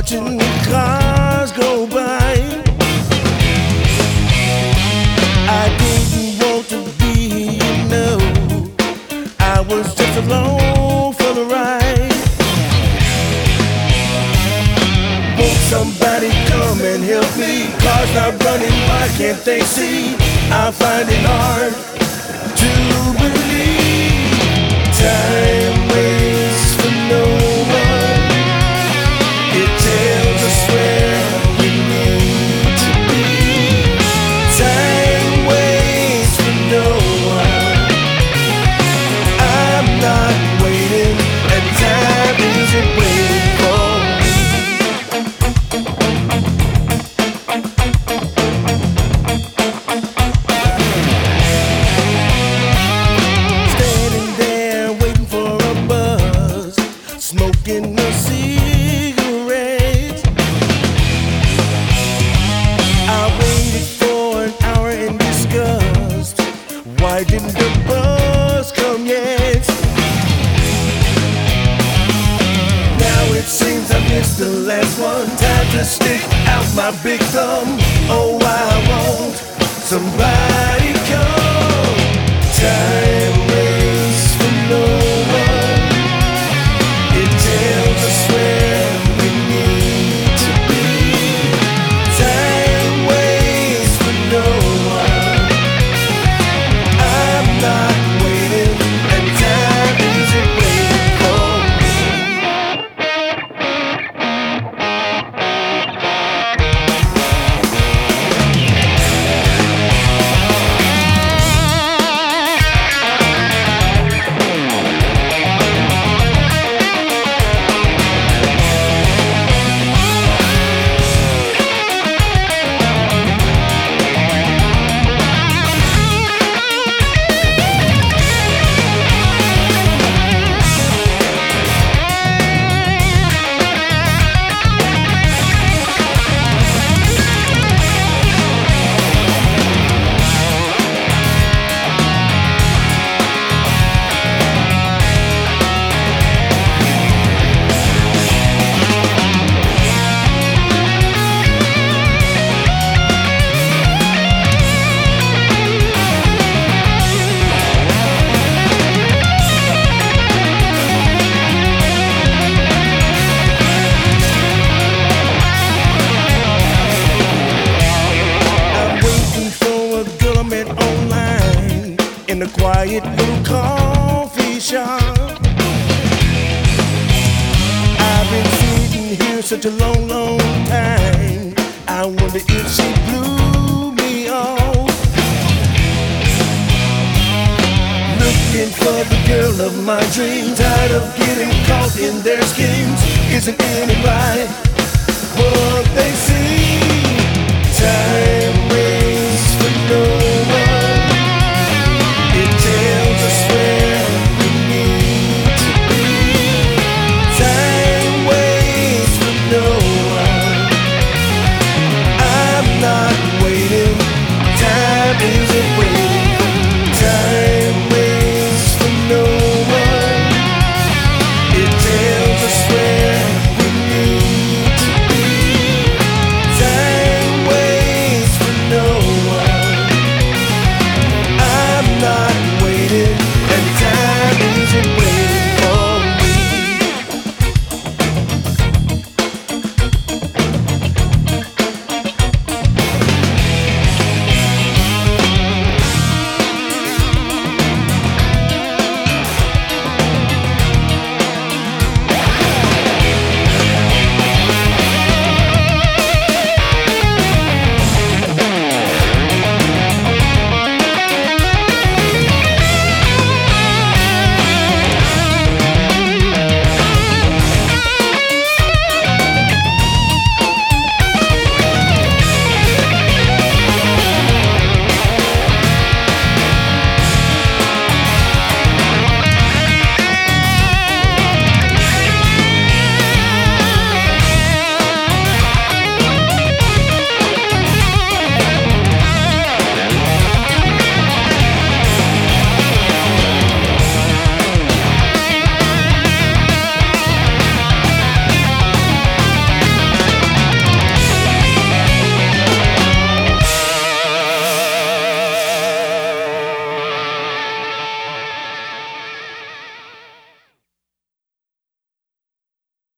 watching the cars go by. I didn't want to be here, no. I was just alone for the ride. Won't somebody come and help me? Cars not running, why can't they see? I find it hard to believe. Time waits for no one. It tells us where we need to be. Time waits for no one. I'm not waiting, and time isn't waiting for me. Standing there waiting for a buzz, smoking a cigarette. I waited for an hour in disgust. Why didn't the bus come yet? Now it seems I missed the last one. Time to stick out my big thumb. Oh, I want somebody come. Time waits for no one. It tells us where we need to be. Time waits for no one. I'm not waiting, and time isn't waiting for me. Online in a quiet little coffee shop. I've been sitting here such a long, long time. I wonder if she blew me off. Looking for the girl of my dreams, tired of getting caught in their schemes. Isn't it right what they see? Time